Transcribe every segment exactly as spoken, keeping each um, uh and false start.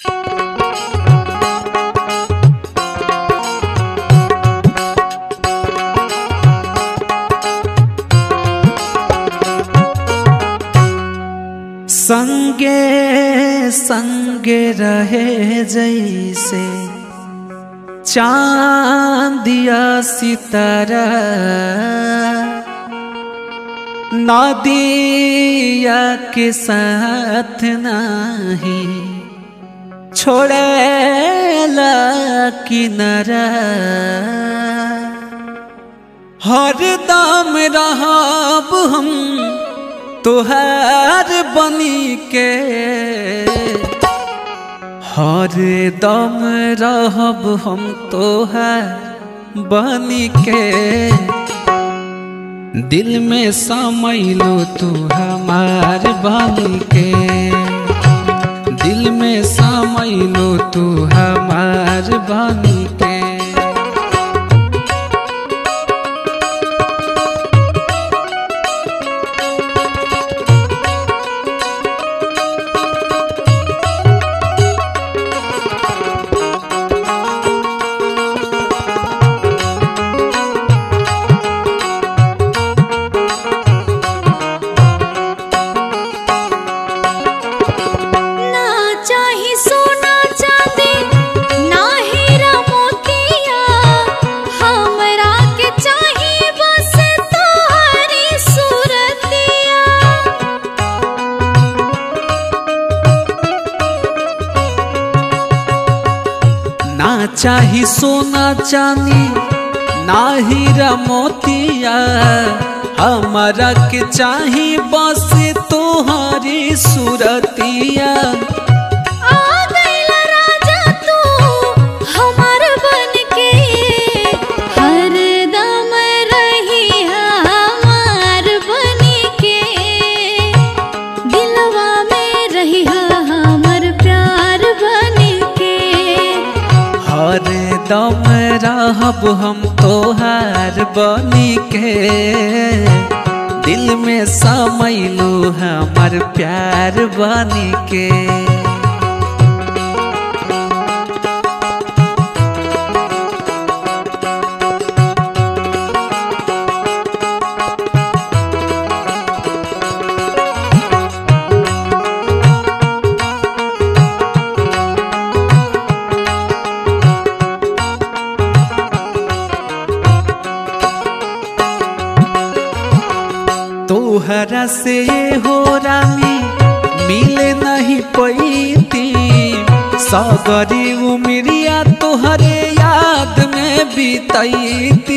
संगे संगे रहे जैसे चांदिया सितारा, नदिया के साथ नहीं छोड़ेला किनारा। हरदम रहब हम तोहार बनी के, हरदम रहब हम तोहार बनी के। दिल में समैलो तू हमार बनी के, दिल में समैलो तू हमार बनी के। ना चाही सोना चांदी ना हीरा मोतिया, हमारा के चाही बस तोहारी सूरतिया। आ गइला राजा तू हमार बन के, हरदम रही हमार बन के। दिलवा में रही हमर प्यार बन के, हरदम रहब हम तोहार बनी के। दिल में समैलो हमर प्यार बनी के। तोहरा से हो रानी मिले नहीं पैती, सगरी उमरिया तोहरे याद में बीतैती।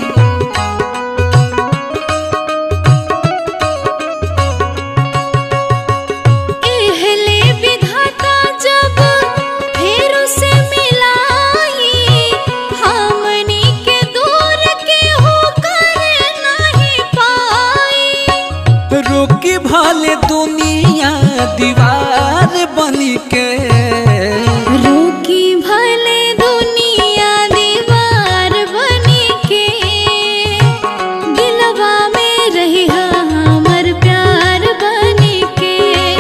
एहले विधाता जब फिर से मिलाई, हमनी के दूर के हो कर नहीं पाई। रोकी भले दुनिया दीवार बनी के, रोकी भले दुनिया दीवार बनी के। दिलवा में रही हमर प्यार बनी के,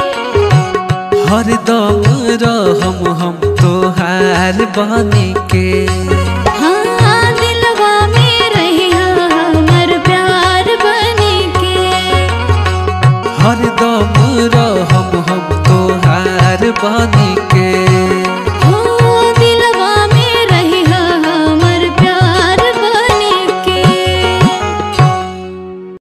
हरदम रहम हम तोहार बनी के। हाँ दिलवा में रही हमर प्यार बनी के। हरदम